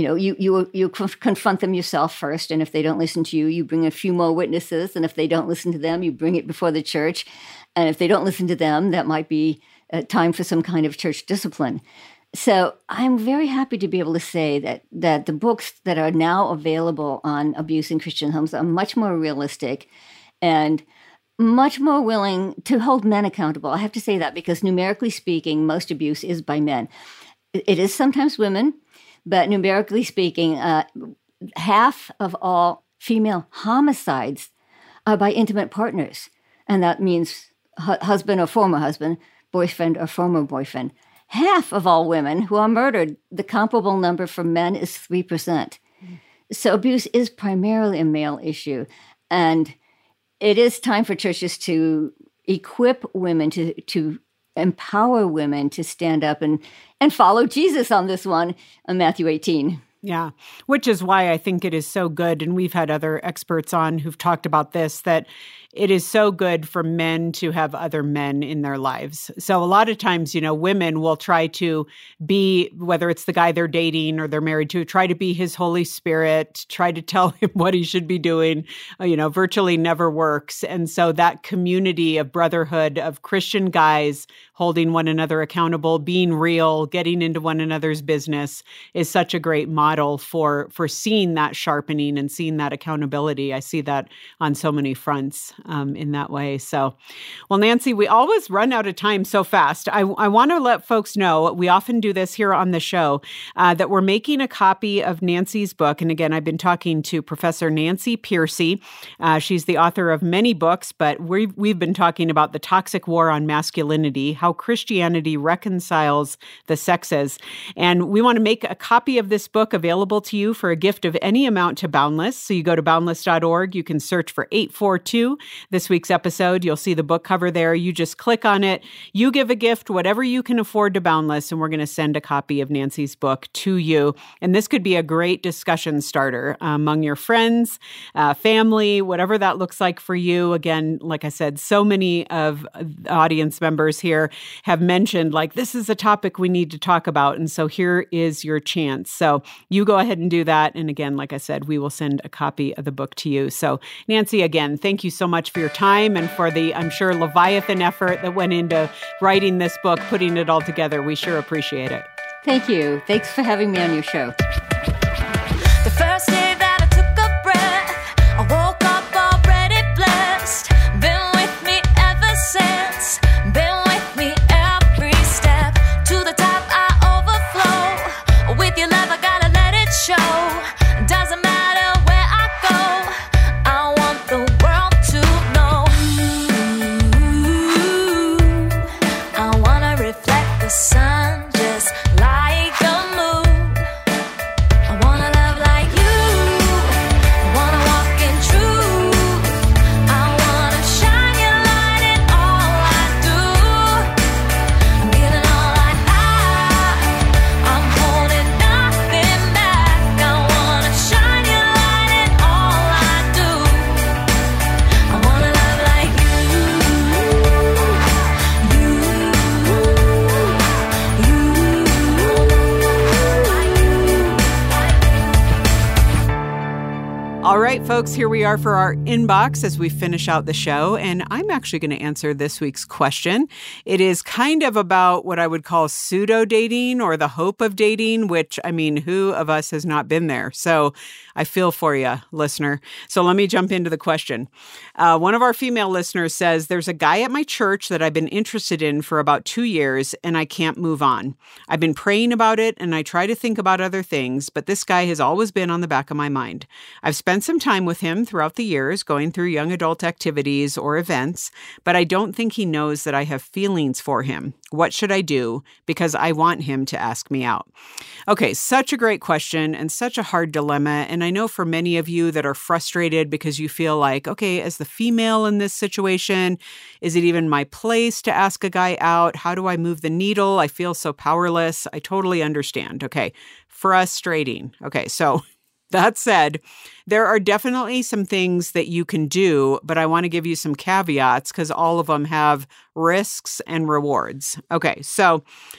You confront them yourself first, and if they don't listen to you, you bring a few more witnesses, and if they don't listen to them, you bring it before the church, and if they don't listen to them, that might be time for some kind of church discipline. So I'm very happy to be able to say that the books that are now available on abuse in Christian homes are much more realistic and much more willing to hold men accountable. I have to say that because numerically speaking, most abuse is by men. It is sometimes women, but numerically speaking, half of all female homicides are by intimate partners. And that means husband or former husband, boyfriend or former boyfriend. Half of all women who are murdered, the comparable number for men is 3%. So abuse is primarily a male issue. And it is time for churches to equip women, to empower women to stand up and follow Jesus on this one, in Matthew 18. Yeah, which is why I think it is so good, and we've had other experts on who've talked about this, that it is so good for men to have other men in their lives. So a lot of times, women will try to be, whether it's the guy they're dating or they're married to, try to be his Holy Spirit, try to tell him what he should be doing, virtually never works. And so that community of brotherhood of Christian guys holding one another accountable, being real, getting into one another's business is such a great model model for seeing that sharpening and seeing that accountability. I see that on so many fronts in that way. So, well, Nancy, we always run out of time so fast. I want to let folks know, we often do this here on the show, that we're making a copy of Nancy's book. And again, I've been talking to Professor Nancy Pearcey. She's the author of many books, but we've been talking about The Toxic War on Masculinity, How Christianity Reconciles the Sexes. And we want to make a copy of this book available to you for a gift of any amount to Boundless. So you go to boundless.org, you can search for 842, this week's episode. You'll see the book cover there. You just click on it. You give a gift, whatever you can afford to Boundless, and we're going to send a copy of Nancy's book to you. And this could be a great discussion starter among your friends, family, whatever that looks like for you. Again, like I said, so many of the audience members here have mentioned, like, this is a topic we need to talk about. And so here is your chance. So you go ahead and do that. And again, like I said, we will send a copy of the book to you. So Nancy, again, thank you so much for your time and for the, I'm sure, Leviathan effort that went into writing this book, putting it all together. We sure appreciate it. Thank you. Thanks for having me on your show. The first day that I took a breath, I woke up already blessed. Been with me ever since. Been with me every step. To the top I overflow. With your love I gotta let it show. Doesn't matter where I go, I want the world to know. I wanna reflect the sun just like the moon. I wanna love like you. I wanna walk in truth. I wanna shine your light in all I do. I'm giving all I have. I'm holding nothing back. I wanna shine your light in all I do. I wanna love like you. All right, folks, here we are for our inbox as we finish out the show. And I'm actually going to answer this week's question. It is kind of about what I would call pseudo-dating or the hope of dating, which, I mean, who of us has not been there? So I feel for you, listener. So let me jump into the question. One of our female listeners says, there's a guy at my church that I've been interested in for about 2 years, and I can't move on. I've been praying about it, and I try to think about other things, but this guy has always been on the back of my mind. I've spent some time with him throughout the years, going through young adult activities or events, but I don't think he knows that I have feelings for him. What should I do? Because I want him to ask me out. Okay, such a great question and such a hard dilemma. And I know for many of you that are frustrated because you feel like, okay, as the female in this situation, is it even my place to ask a guy out? How do I move the needle? I feel so powerless. I totally understand. Okay, frustrating. Okay, so that said, there are definitely some things that you can do, but I want to give you some caveats because all of them have risks and rewards. Okay, so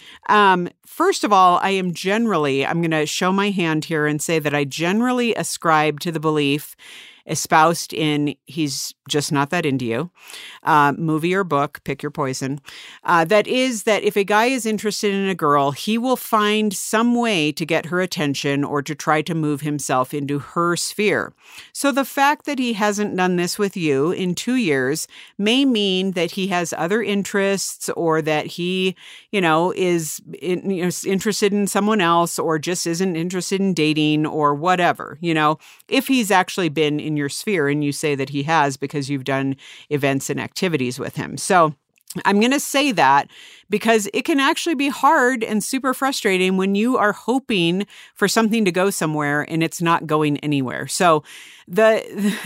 first of all, I'm going to show my hand here and say that I generally ascribe to the belief espoused in He's Just Not That Into You, movie or book, pick your poison. That is that if a guy is interested in a girl, he will find some way to get her attention or to try to move himself into her sphere. So the fact that he hasn't done this with you in 2 years may mean that he has other interests or that he, is interested in someone else or just isn't interested in dating or whatever, if he's actually been in your sphere and you say that he has because you've done events and activities with him. So I'm going to say that because it can actually be hard and super frustrating when you are hoping for something to go somewhere and it's not going anywhere. So the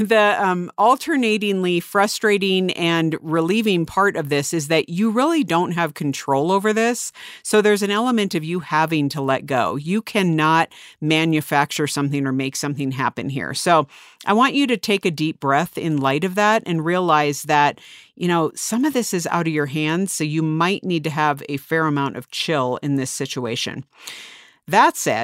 alternatingly frustrating and relieving part of this is that you really don't have control over this. So there's an element of you having to let go. You cannot manufacture something or make something happen here. So I want you to take a deep breath in light of that and realize that, some of this is out of your hands. So you might need to have a fair amount of chill in this situation. That said,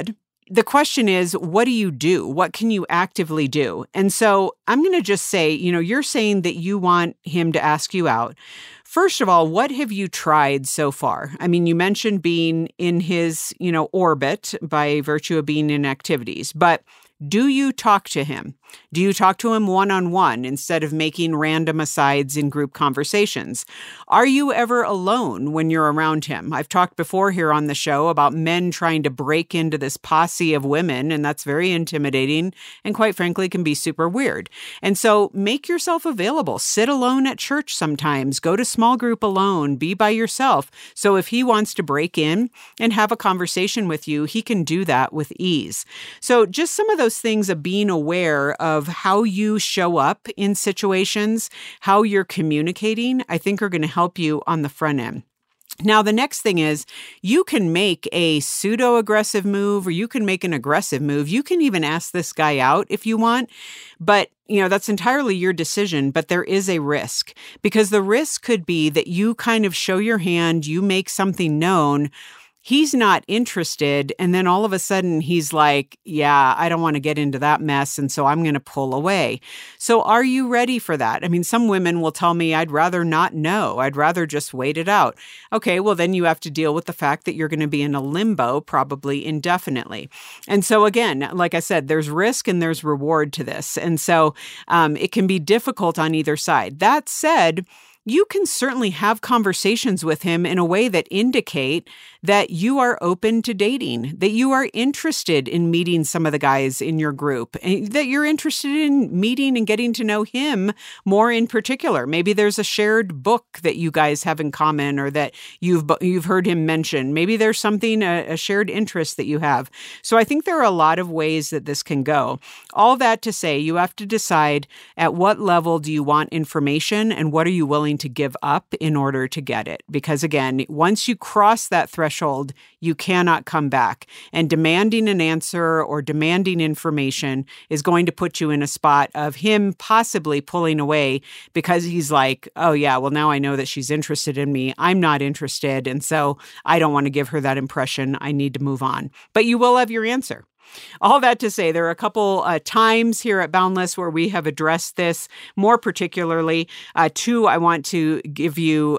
the question is, what do you do? What can you actively do? And so I'm going to just say, you're saying that you want him to ask you out. First of all, what have you tried so far? I mean, you mentioned being in his, orbit by virtue of being in activities, but do you talk to him? Do you talk to him one-on-one instead of making random asides in group conversations? Are you ever alone when you're around him? I've talked before here on the show about men trying to break into this posse of women, and that's very intimidating and quite frankly can be super weird. And so make yourself available. Sit alone at church sometimes. Go to small group alone. Be by yourself. So if he wants to break in and have a conversation with you, he can do that with ease. So just some of those things of being aware of how you show up in situations, how you're communicating, I think are going to help you on the front end. Now, the next thing is you can make a pseudo-aggressive move or you can make an aggressive move. You can even ask this guy out if you want, but that's entirely your decision, but there is a risk because the risk could be that you kind of show your hand, you make something known, he's not interested. And then all of a sudden he's like, yeah, I don't want to get into that mess. And so I'm going to pull away. So are you ready for that? I mean, some women will tell me, I'd rather not know. I'd rather just wait it out. Okay, well, then you have to deal with the fact that you're going to be in a limbo probably indefinitely. And so again, like I said, there's risk and there's reward to this. And so it can be difficult on either side. That said, you can certainly have conversations with him in a way that indicate that you are open to dating, that you are interested in meeting some of the guys in your group, and that you're interested in meeting and getting to know him more in particular. Maybe there's a shared book that you guys have in common or that you've heard him mention. Maybe there's something, a shared interest that you have. So I think there are a lot of ways that this can go. All that to say, you have to decide at what level do you want information and what are you willing to give up in order to get it. Because again, once you cross that threshold, you cannot come back. And demanding an answer or demanding information is going to put you in a spot of him possibly pulling away because he's like, oh yeah, well now I know that she's interested in me. I'm not interested. And so I don't want to give her that impression. I need to move on. But you will have your answer. All that to say, there are a couple times here at Boundless where we have addressed this more particularly. Two, I want to give you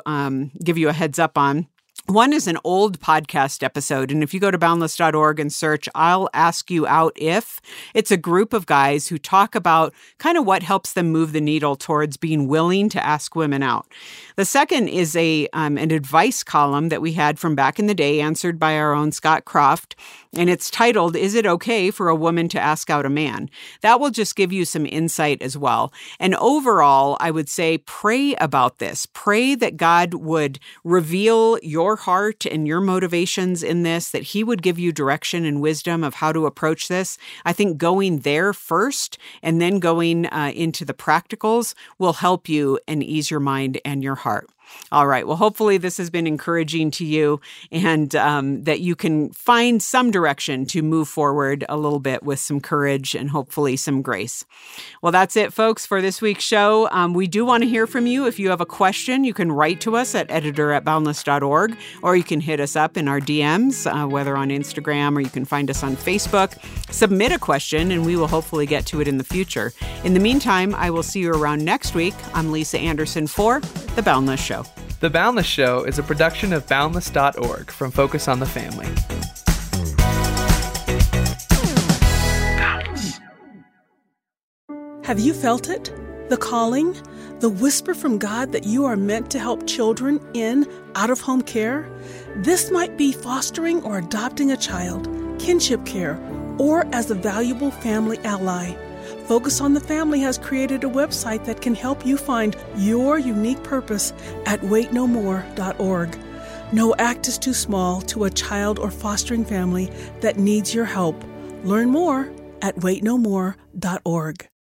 a heads up on. One is an old podcast episode, and if you go to boundless.org and search, I'll Ask You Out If, it's a group of guys who talk about kind of what helps them move the needle towards being willing to ask women out. The second is an advice column that we had from back in the day, answered by our own Scott Croft, and it's titled, Is It Okay for a Woman to Ask Out a Man? That will just give you some insight as well. And overall, I would say pray about this. Pray that God would reveal your heart and your motivations in this, that he would give you direction and wisdom of how to approach this. I think going there first and then going into the practicals will help you and ease your mind and your heart. All right. Well, hopefully this has been encouraging to you and that you can find some direction to move forward a little bit with some courage and hopefully some grace. Well, that's it, folks, for this week's show. We do want to hear from you. If you have a question, you can write to us at editor@boundless.org, or you can hit us up in our DMs, whether on Instagram or you can find us on Facebook. Submit a question and we will hopefully get to it in the future. In the meantime, I will see you around next week. I'm Lisa Anderson for The Boundless Show. The Boundless Show is a production of Boundless.org from Focus on the Family. Have you felt it? The calling? The whisper from God that you are meant to help children in out-of-home care? This might be fostering or adopting a child, kinship care, or as a valuable family ally. Focus on the Family has created a website that can help you find your unique purpose at waitnomore.org. No act is too small to a child or fostering family that needs your help. Learn more at waitnomore.org.